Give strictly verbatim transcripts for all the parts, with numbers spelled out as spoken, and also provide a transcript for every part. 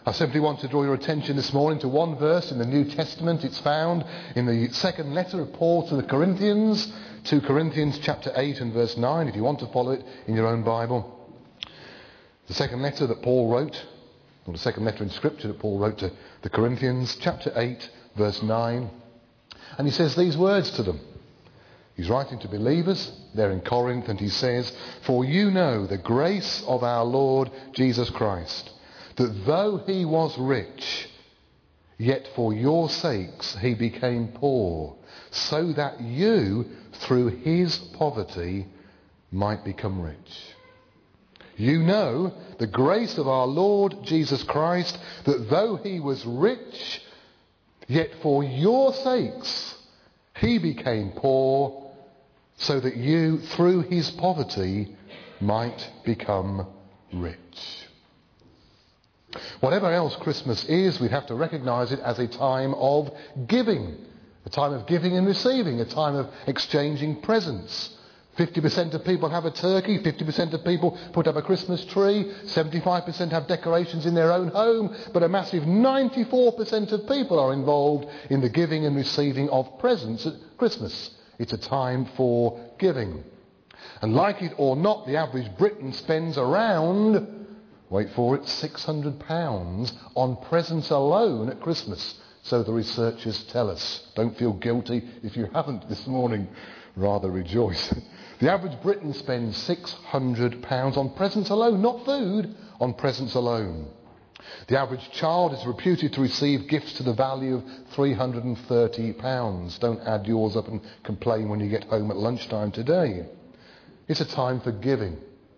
I simply want to draw your attention this morning to one verse in the New Testament. It's found in the second letter of Paul to the Corinthians, two Corinthians chapter eight and verse nine, if you want to follow it in your own Bible. The second letter that Paul wrote, or the second letter in Scripture that Paul wrote to the Corinthians, chapter eight, verse nine. And he says these words to them. He's writing to believers there in Corinth, and he says, "For you know the grace of our Lord Jesus Christ, that though he was rich, yet for your sakes he became poor, so that you, through his poverty, might become rich. You know the grace of our Lord Jesus Christ, that though he was rich, yet for your sakes he became poor, so that you, through his poverty, might become rich." Whatever else Christmas is, we have to recognise it as a time of giving. A time of giving and receiving. A time of exchanging presents. fifty percent of people have a turkey. fifty percent of people put up a Christmas tree. seventy-five percent have decorations in their own home. But a massive ninety-four percent of people are involved in the giving and receiving of presents at Christmas. It's a time for giving. And like it or not, the average Briton spends around... wait for it, six hundred pounds on presents alone at Christmas. So the researchers tell us. Don't feel guilty if you haven't this morning. Rather rejoice. The average Briton spends six hundred pounds on presents alone, not food, on presents alone. The average child is reputed to receive gifts to the value of three hundred thirty pounds. Don't add yours up and complain when you get home at lunchtime today. It's a time for giving.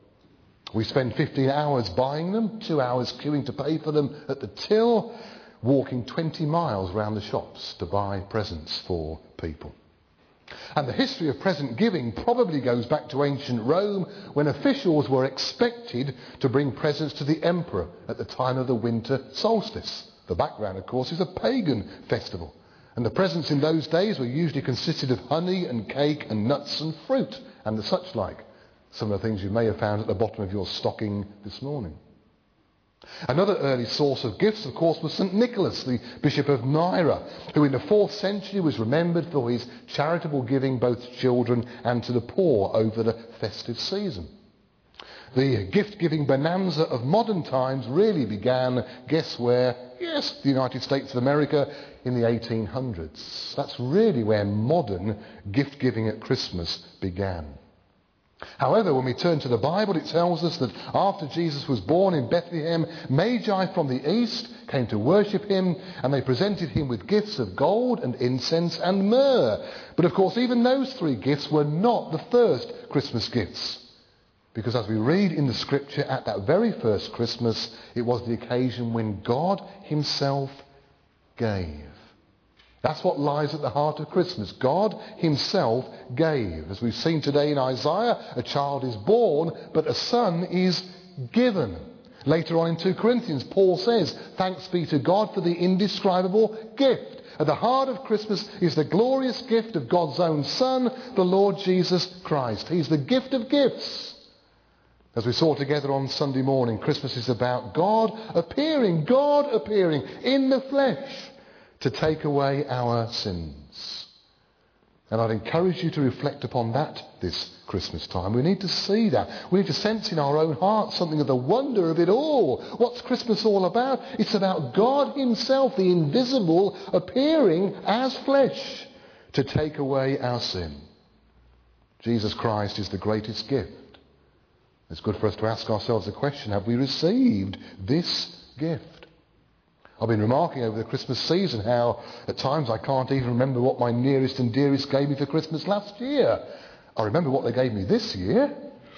We spend fifteen hours buying them, two hours queuing to pay for them at the till, walking twenty miles round the shops to buy presents for people. And the history of present giving probably goes back to ancient Rome, when officials were expected to bring presents to the emperor at the time of the winter solstice. The background, of course, is a pagan festival. And the presents in those days were usually consisted of honey and cake and nuts and fruit and the such like. Some of the things you may have found at the bottom of your stocking this morning. Another early source of gifts, of course, was Saint Nicholas, the Bishop of Myra, who in the fourth century was remembered for his charitable giving both to children and to the poor over the festive season. The gift-giving bonanza of modern times really began, guess where? Yes, the United States of America in the eighteen hundreds. That's really where modern gift-giving at Christmas began. However, when we turn to the Bible, it tells us that after Jesus was born in Bethlehem, Magi from the east came to worship him, and they presented him with gifts of gold and incense and myrrh. But of course, even those three gifts were not the first Christmas gifts. Because as we read in the scripture, at that very first Christmas, it was the occasion when God himself gave. That's what lies at the heart of Christmas. God himself gave. As we've seen today in Isaiah, a child is born, but a son is given. Later on in two Corinthians, Paul says, "Thanks be to God for the indescribable gift." At the heart of Christmas is the glorious gift of God's own Son, the Lord Jesus Christ. He's the gift of gifts. As we saw together on Sunday morning, Christmas is about God appearing, God appearing in the flesh, to take away our sins. And I'd encourage you to reflect upon that this Christmas time. We need to see that. We need to sense in our own hearts something of the wonder of it all. What's Christmas all about? It's about God himself, the invisible, appearing as flesh to take away our sin. Jesus Christ is the greatest gift. It's good for us to ask ourselves the question, have we received this gift? I've been remarking over the Christmas season how at times I can't even remember what my nearest and dearest gave me for Christmas last year. I remember what they gave me this year.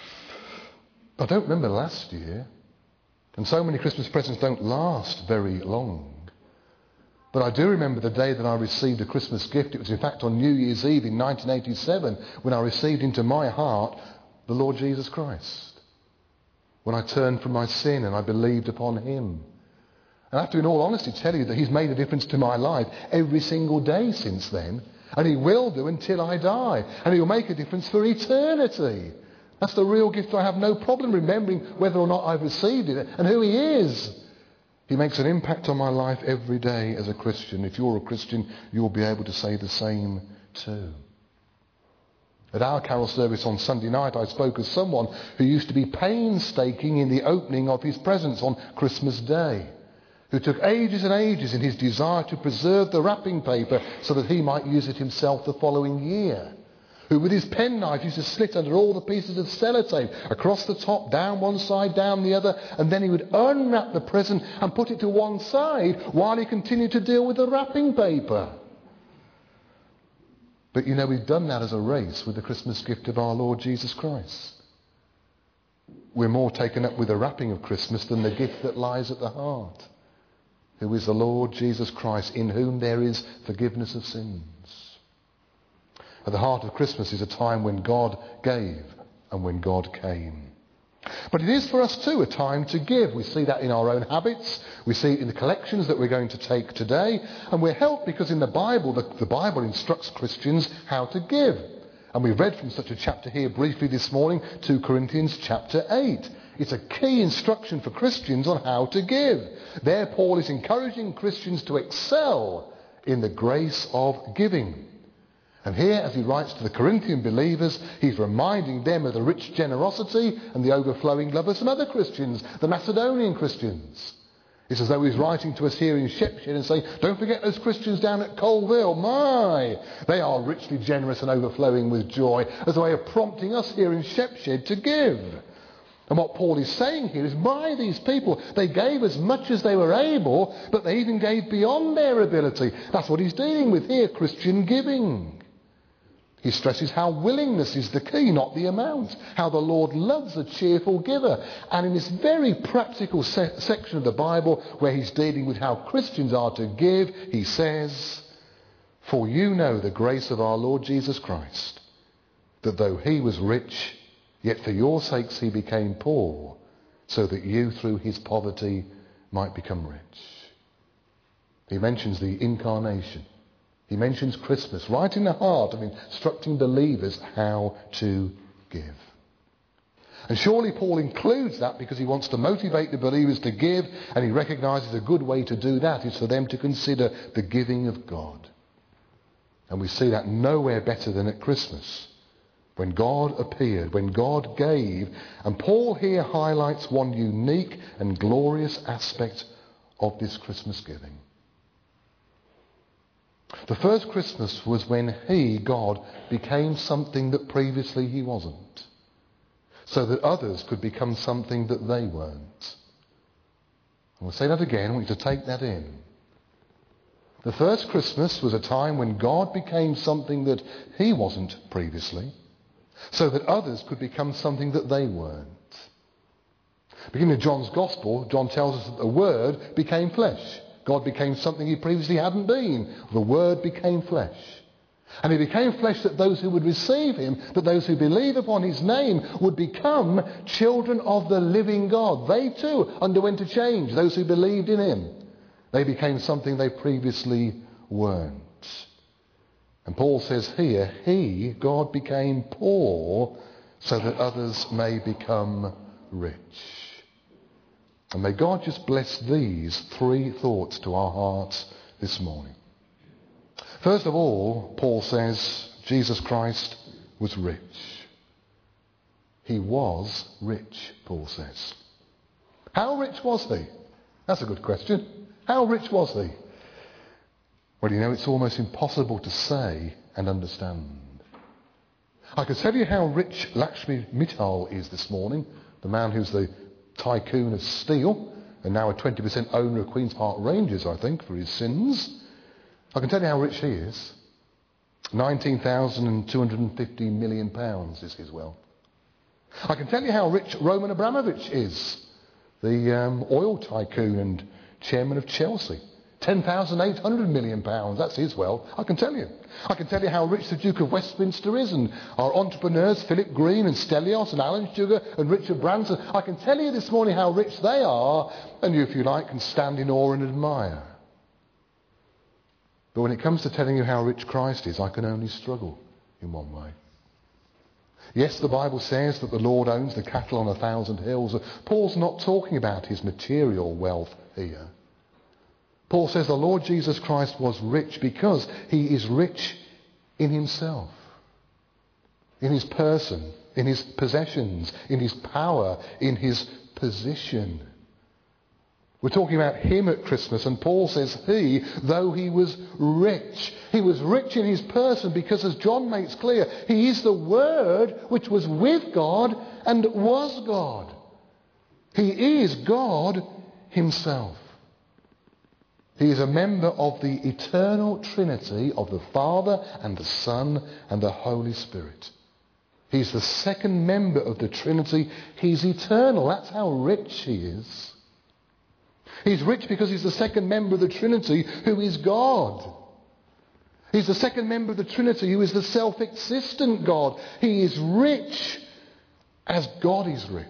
I don't remember last year. And so many Christmas presents don't last very long. But I do remember the day that I received a Christmas gift. It was in fact on New Year's Eve in nineteen eighty-seven when I received into my heart the Lord Jesus Christ. When I turned from my sin and I believed upon him. And I have to, in all honesty, tell you that he's made a difference to my life every single day since then. And he will do until I die. And he'll make a difference for eternity. That's the real gift. I have no problem remembering whether or not I've received it and who he is. He makes an impact on my life every day as a Christian. If you're a Christian, you'll be able to say the same too. At our carol service on Sunday night, I spoke as someone who used to be painstaking in the opening of his presents on Christmas Day, who took ages and ages in his desire to preserve the wrapping paper so that he might use it himself the following year, who with his penknife used to slit under all the pieces of sellotape, across the top, down one side, down the other, and then he would unwrap the present and put it to one side while he continued to deal with the wrapping paper. But you know, we've done that as a race with the Christmas gift of our Lord Jesus Christ. We're more taken up with the wrapping of Christmas than the gift that lies at the heart, who is the Lord Jesus Christ, in whom there is forgiveness of sins. At the heart of Christmas is a time when God gave and when God came. But it is for us too a time to give. We see that in our own habits. We see it in the collections that we're going to take today. And we're helped because in the Bible, the, the Bible instructs Christians how to give. And we read from such a chapter here briefly this morning, Second Corinthians chapter eight. It's a key instruction for Christians on how to give. There Paul is encouraging Christians to excel in the grace of giving. And here, as he writes to the Corinthian believers, he's reminding them of the rich generosity and the overflowing love of some other Christians, the Macedonian Christians. It's as though he's writing to us here in Shepshed and saying, don't forget those Christians down at Colville. My, they are richly generous and overflowing with joy, as a way of prompting us here in Shepshed to give. And what Paul is saying here is, my, these people, they gave as much as they were able, but they even gave beyond their ability. That's what he's dealing with here, Christian giving. He stresses how willingness is the key, not the amount. How the Lord loves a cheerful giver. And in this very practical se- section of the Bible where he's dealing with how Christians are to give, he says, for you know the grace of our Lord Jesus Christ, that though he was rich, yet for your sakes he became poor, so that you through his poverty might become rich. He mentions the incarnation. He mentions Christmas, right in the heart of instructing believers how to give. And surely Paul includes that because he wants to motivate the believers to give, and he recognises a good way to do that is for them to consider the giving of God. And we see that nowhere better than at Christmas, when God appeared, when God gave. And Paul here highlights one unique and glorious aspect of this Christmas giving. The first Christmas was when he, God, became something that previously he wasn't, so that others could become something that they weren't. I will say that again. I want you to take that in. The first Christmas was a time when God became something that he wasn't previously, so that others could become something that they weren't. Beginning with John's Gospel, John tells us that the Word became flesh. God became something he previously hadn't been. The Word became flesh. And he became flesh that those who would receive him, that those who believe upon his name would become children of the living God. They too underwent a change. Those who believed in him, they became something they previously weren't. And Paul says here, he, God, became poor so that others may become rich. And may God just bless these three thoughts to our hearts this morning. First of all, Paul says Jesus Christ was rich. He was rich, Paul says. How rich was he? That's a good question. How rich was he? Well, you know, it's almost impossible to say and understand. I could tell you how rich Lakshmi Mittal is this morning, the man who's the tycoon of steel, and now a twenty percent owner of Queen's Park Rangers, I think, for his sins. I can tell you how rich he is. nineteen thousand two hundred fifty million pounds is his wealth. I can tell you how rich Roman Abramovich is, the um, oil tycoon and chairman of Chelsea. ten thousand eight hundred million pounds, that's his wealth. I can tell you. I can tell you how rich the Duke of Westminster is, and our entrepreneurs, Philip Green and Stelios and Alan Sugar and Richard Branson. I can tell you this morning how rich they are, and you, if you like, can stand in awe and admire. But when it comes to telling you how rich Christ is, I can only struggle in one way. Yes, the Bible says that the Lord owns the cattle on a thousand hills. Paul's not talking about his material wealth here. Paul says the Lord Jesus Christ was rich because he is rich in himself, in his person, in his possessions, in his power, in his position. We're talking about him at Christmas, and Paul says he, though he was rich, he was rich in his person because, as John makes clear, he is the Word which was with God and was God. He is God himself. He is a member of the eternal Trinity of the Father and the Son and the Holy Spirit. He's the second member of the Trinity. He's eternal. That's how rich he is. He's rich because he's the second member of the Trinity who is God. He's the second member of the Trinity who is the self-existent God. He is rich as God is rich.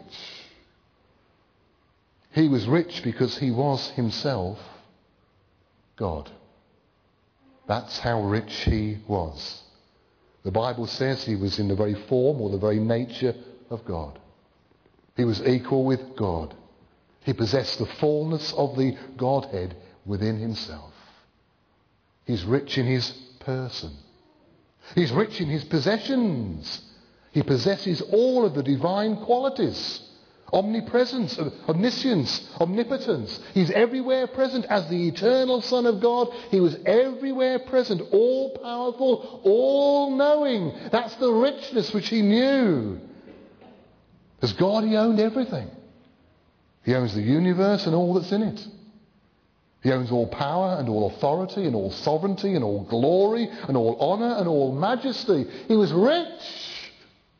He was rich because he was himself God. That's how rich he was. The Bible says he was in the very form or the very nature of God. He was equal with God. He possessed the fullness of the Godhead within himself. He's rich in his person. He's rich in his possessions. He possesses all of the divine qualities. Omnipresence, omniscience, omnipotence. He's everywhere present as the eternal Son of God. He was everywhere present, all powerful, all knowing. That's the richness which he knew. As God, he owned everything. He owns the universe and all that's in it. He owns all power and all authority and all sovereignty and all glory and all honour and all majesty. He was rich.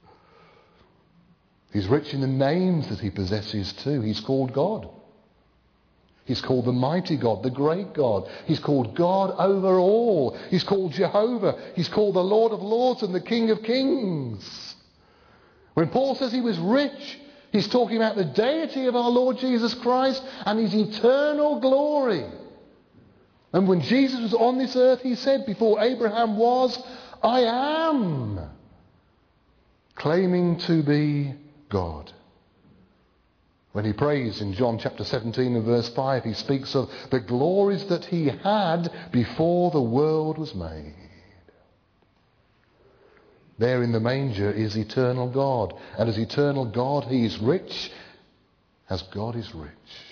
He's rich in the names that he possesses too. He's called God. He's called the mighty God, the great God. He's called God over all. He's called Jehovah. He's called the Lord of Lords and the King of Kings. When Paul says he was rich, he's talking about the deity of our Lord Jesus Christ and his eternal glory. And when Jesus was on this earth, he said, before Abraham was, I am, claiming to be God. When he prays in John chapter seventeen and verse five, he speaks of the glories that he had before the world was made. There in the manger is eternal God. And as eternal God, he is rich as God is rich.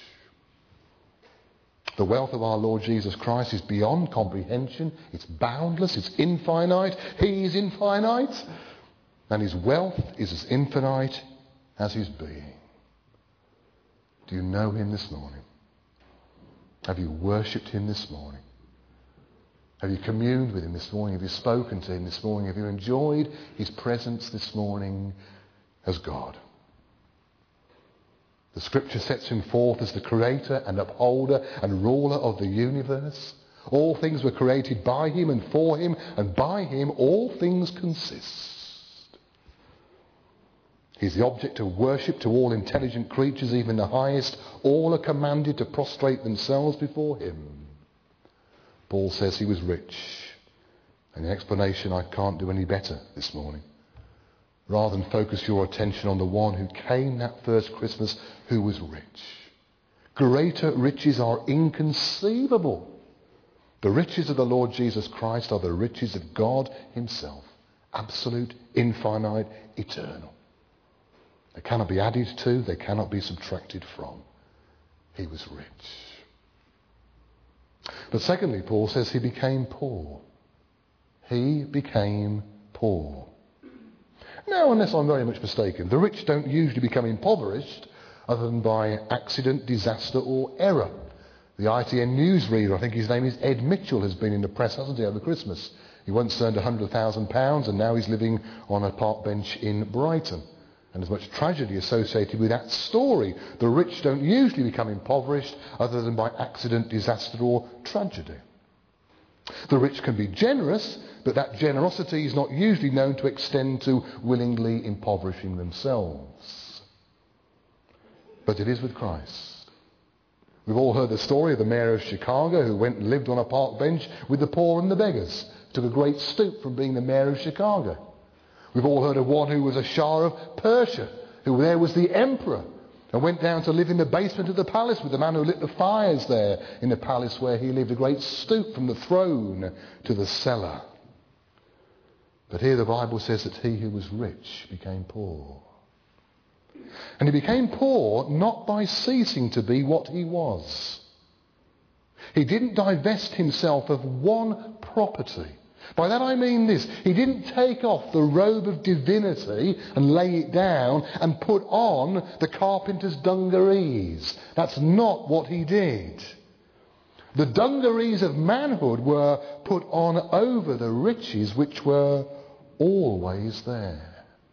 The wealth of our Lord Jesus Christ is beyond comprehension. It's boundless. It's infinite. He is infinite. And his wealth is as infinite as his being. Do you know him this morning? Have you worshipped him this morning? Have you communed with him this morning? Have you spoken to him this morning? Have you enjoyed his presence this morning as God? The scripture sets him forth as the creator and upholder and ruler of the universe. All things were created by him and for him, and by him all things consist. He's the object of worship to all intelligent creatures, even the highest. All are commanded to prostrate themselves before him. Paul says he was rich. And the explanation I can't do any better this morning. Rather than focus your attention on the one who came that first Christmas who was rich. Greater riches are inconceivable. The riches of the Lord Jesus Christ are the riches of God himself. Absolute, infinite, eternal. They cannot be added to, they cannot be subtracted from. He was rich. But secondly, Paul says he became poor. He became poor. Now, unless I'm very much mistaken, the rich don't usually become impoverished other than by accident, disaster or error. The I T N newsreader, I think his name is Ed Mitchell, has been in the press, hasn't he, over Christmas. He once earned one hundred thousand pounds and now he's living on a park bench in Brighton. And there's much tragedy associated with that story. The rich don't usually become impoverished other than by accident, disaster or tragedy. The rich can be generous, but that generosity is not usually known to extend to willingly impoverishing themselves. But it is with Christ. We've all heard the story of the mayor of Chicago who went and lived on a park bench with the poor and the beggars. Took a great stoop from being the mayor of Chicago. We've all heard of one who was a Shah of Persia, who there was the emperor, and went down to live in the basement of the palace with the man who lit the fires there in the palace where he lived, a great stoop from the throne to the cellar. But here the Bible says that he who was rich became poor. And he became poor not by ceasing to be what he was. He didn't divest himself of one property. By that I mean this: he didn't take off the robe of divinity and lay it down and put on the carpenter's dungarees. That's not what he did. The dungarees of manhood were put on over the riches which were always there.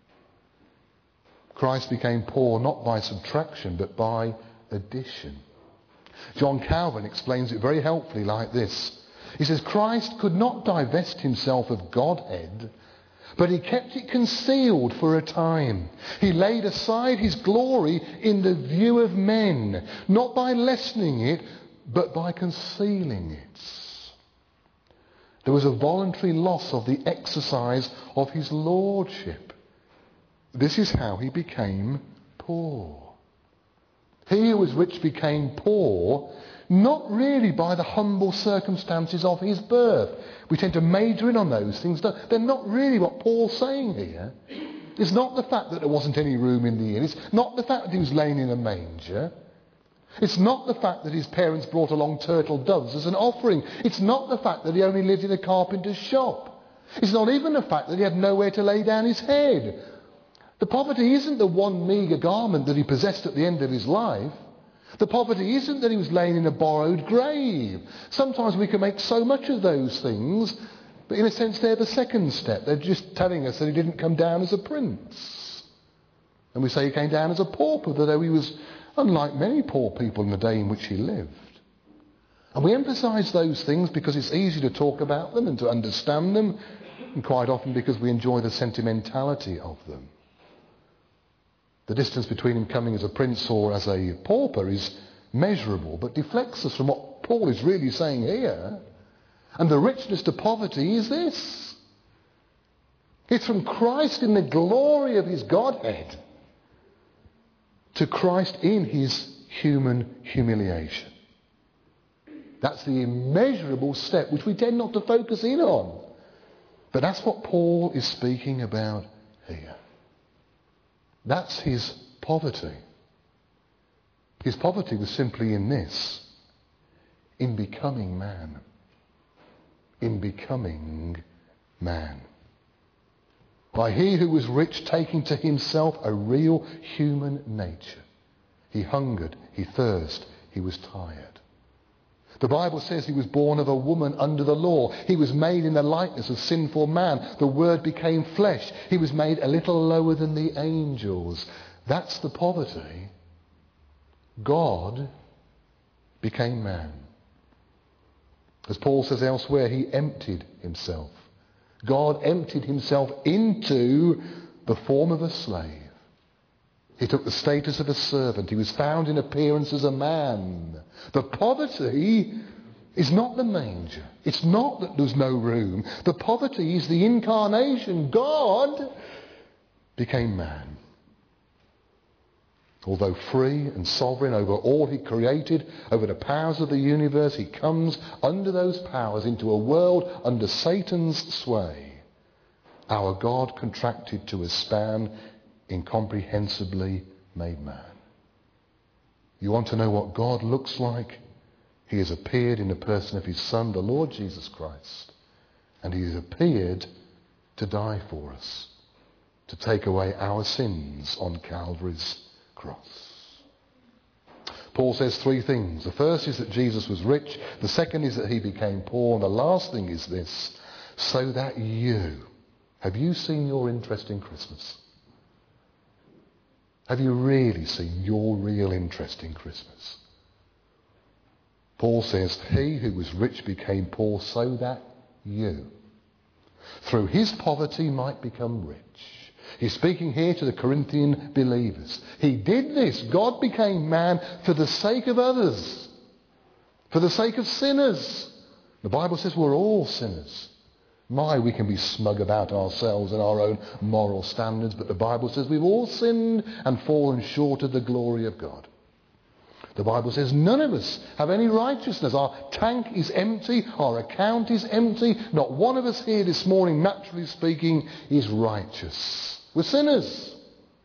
Christ became poor not by subtraction but by addition. John Calvin explains it very helpfully like this. He says, Christ could not divest himself of Godhead, but he kept it concealed for a time. He laid aside his glory in the view of men, not by lessening it, but by concealing it. There was a voluntary loss of the exercise of his lordship. This is how he became poor. He who was rich became poor, not really by the humble circumstances of his birth. We tend to major in on those things. They're not really what Paul's saying here. It's not the fact that there wasn't any room in the inn. It's not the fact that he was laying in a manger. It's not the fact that his parents brought along turtle doves as an offering. It's not the fact that he only lived in a carpenter's shop. It's not even the fact that he had nowhere to lay down his head. The poverty isn't the one meagre garment that he possessed at the end of his life. The poverty isn't that he was laying in a borrowed grave. Sometimes we can make so much of those things, but in a sense they're the second step. They're just telling us that he didn't come down as a prince. And we say he came down as a pauper, though he was unlike many poor people in the day in which he lived. And we emphasise those things because it's easy to talk about them and to understand them, and quite often because we enjoy the sentimentality of them. The distance between him coming as a prince or as a pauper is measurable, but deflects us from what Paul is really saying here. And the richness to poverty is this. It's from Christ in the glory of his Godhead to Christ in his human humiliation. That's the immeasurable step which we tend not to focus in on. But that's what Paul is speaking about here. That's his poverty. His poverty was simply in this: in becoming man. In becoming man. By he who was rich taking to himself a real human nature. He hungered, he thirsted, he was tired. The Bible says he was born of a woman under the law. He was made in the likeness of sinful man. The Word became flesh. He was made a little lower than the angels. That's the poverty. God became man. As Paul says elsewhere, he emptied himself. God emptied himself into the form of a slave. He took the status of a servant. He was found in appearance as a man. The poverty is not the manger. It's not that there's no room. The poverty is the incarnation. God became man. Although free and sovereign over all he created, over the powers of the universe, he comes under those powers into a world under Satan's sway. Our God contracted to a span, incomprehensibly made man. You want to know what God looks like? He has appeared in the person of his Son, the Lord Jesus Christ. And he has appeared to die for us, to take away our sins on Calvary's cross. Paul says three things. The first is that Jesus was rich. The second is that he became poor. And the last thing is this: so that you, have you seen your interest in Christmas? Have you really seen your real interest in Christmas? Paul says, he who was rich became poor so that you, through his poverty, might become rich. He's speaking here to the Corinthian believers. He did this. God became man for the sake of others, for the sake of sinners. The Bible says we're all sinners. My, we can be smug about ourselves and our own moral standards, but the Bible says we've all sinned and fallen short of the glory of God. The Bible says none of us have any righteousness. Our tank is empty. Our account is empty. Not one of us here this morning, naturally speaking, is righteous. We're sinners.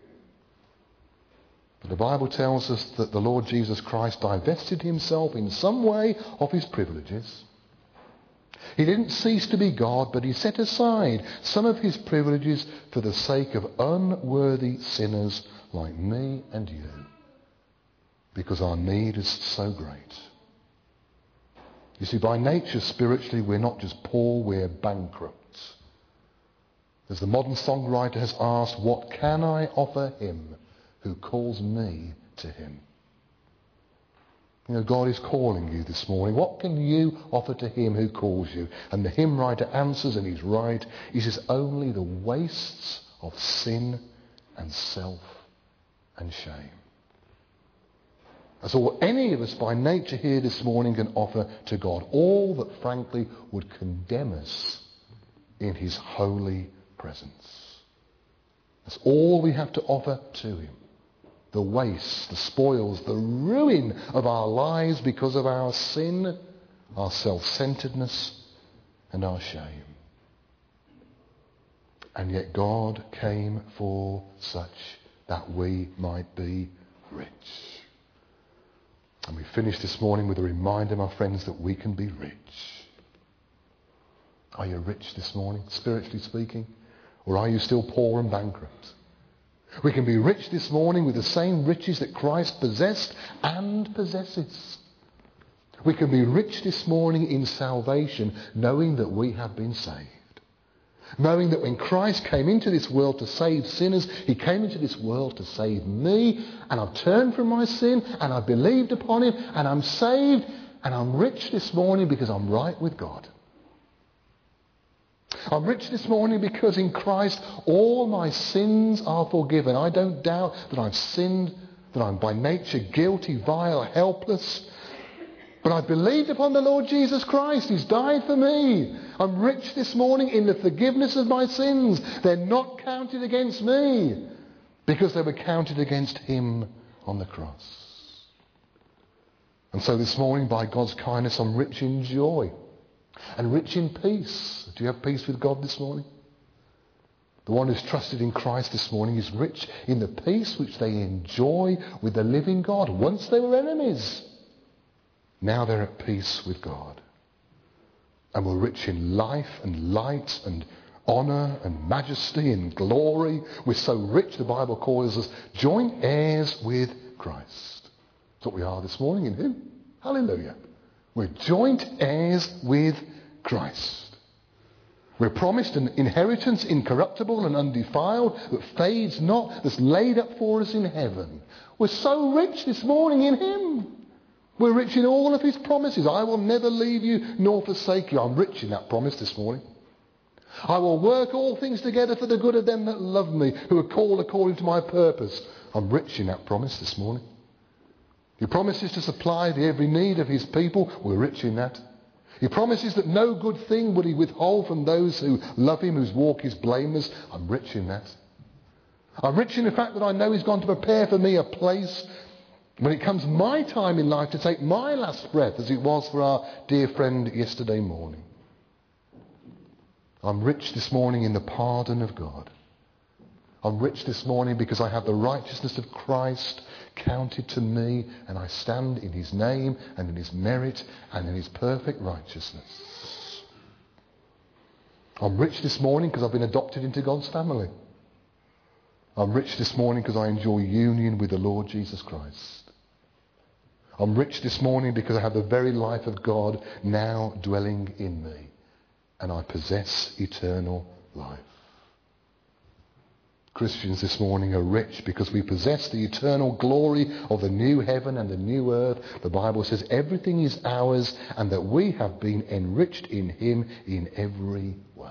But the Bible tells us that the Lord Jesus Christ divested himself in some way of his privileges. He didn't cease to be God, but he set aside some of his privileges for the sake of unworthy sinners like me and you. Because our need is so great. You see, by nature, spiritually, we're not just poor, we're bankrupt. As the modern songwriter has asked, what can I offer him who calls me to him? You know, God is calling you this morning. What can you offer to him who calls you? And the hymn writer answers, and he's right. He says, only the wastes of sin and self and shame. That's all any of us by nature here this morning can offer to God. All that frankly would condemn us in his holy presence. That's all we have to offer to him. The waste, the spoils, the ruin of our lives because of our sin, our self-centeredness and our shame. And yet God came for such that we might be rich. And we finish this morning with a reminder, my friends, that we can be rich. Are you rich this morning, spiritually speaking? Or are you still poor and bankrupt? We can be rich this morning with the same riches that Christ possessed and possesses. We can be rich this morning in salvation, knowing that we have been saved. Knowing that when Christ came into this world to save sinners, he came into this world to save me, and I've turned from my sin, and I've believed upon him, and I'm saved, and I'm rich this morning because I'm right with God. I'm rich this morning because in Christ all my sins are forgiven. I don't doubt that I've sinned, that I'm by nature guilty, vile, helpless. But I believed upon the Lord Jesus Christ. He's died for me. I'm rich this morning in the forgiveness of my sins. They're not counted against me because they were counted against him on the cross. And so this morning, by God's kindness, I'm rich in joy and rich in peace. Do you have peace with God this morning? The one who's trusted in Christ this morning is rich in the peace which they enjoy with the living God. Once they were enemies. Now they're at peace with God. And we're rich in life and light and honour and majesty and glory. We're so rich, the Bible calls us joint heirs with Christ. That's what we are this morning in him. Hallelujah. We're joint heirs with Christ. We're promised an inheritance incorruptible and undefiled that fades not, that's laid up for us in heaven. We're so rich this morning in him. We're rich in all of his promises. I will never leave you nor forsake you. I'm rich in that promise this morning. I will work all things together for the good of them that love me, who are called according to my purpose. I'm rich in that promise this morning. He promises to supply the every need of his people. We're rich in that. He promises that no good thing will he withhold from those who love him, whose walk is blameless. I'm rich in that. I'm rich in the fact that I know he's gone to prepare for me a place when it comes my time in life to take my last breath, as it was for our dear friend yesterday morning. I'm rich this morning in the pardon of God. I'm rich this morning because I have the righteousness of Christ counted to me, and I stand in his name and in his merit and in his perfect righteousness. I'm rich this morning because I've been adopted into God's family. I'm rich this morning because I enjoy union with the Lord Jesus Christ. I'm rich this morning because I have the very life of God now dwelling in me, and I possess eternal life. Christians this morning are rich because we possess the eternal glory of the new heaven and the new earth. The Bible says everything is ours and that we have been enriched in him in every way.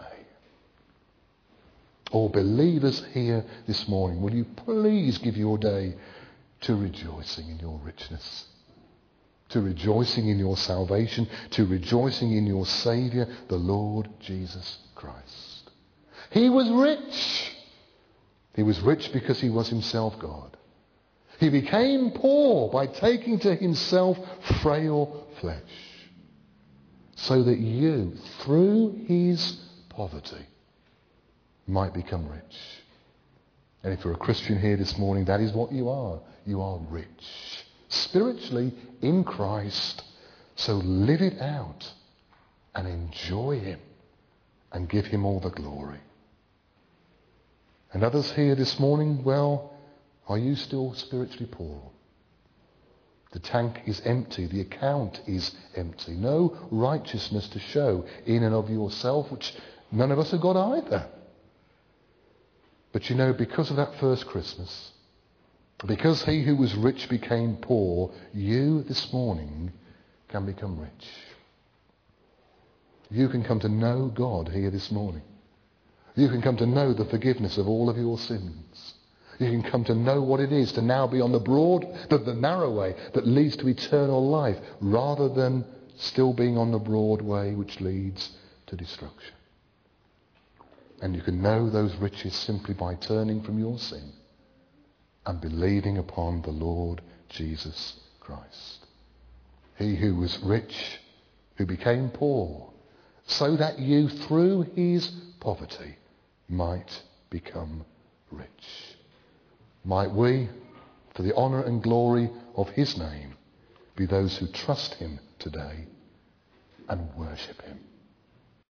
Oh, believers here this morning, will you please give your day to rejoicing in your richness, to rejoicing in your salvation, to rejoicing in your Saviour, the Lord Jesus Christ. He was rich. He was rich because he was himself God. He became poor by taking to himself frail flesh, so that you, through his poverty, might become rich. And if you're a Christian here this morning, that is what you are. You are rich, spiritually in Christ. So live it out and enjoy him and give him all the glory. And others here this morning, well, are you still spiritually poor? The tank is empty. The account is empty. No righteousness to show in and of yourself, which none of us have got either. But you know, because of that first Christmas, because he who was rich became poor, you this morning can become rich. You can come to know God here this morning. You can come to know the forgiveness of all of your sins. You can come to know what it is to now be on the broad, the, the narrow way that leads to eternal life, rather than still being on the broad way which leads to destruction. And you can know those riches simply by turning from your sin and believing upon the Lord Jesus Christ. He who was rich, who became poor, so that you through his poverty might become rich. Might we, for the honour and glory of his name, be those who trust him today and worship him.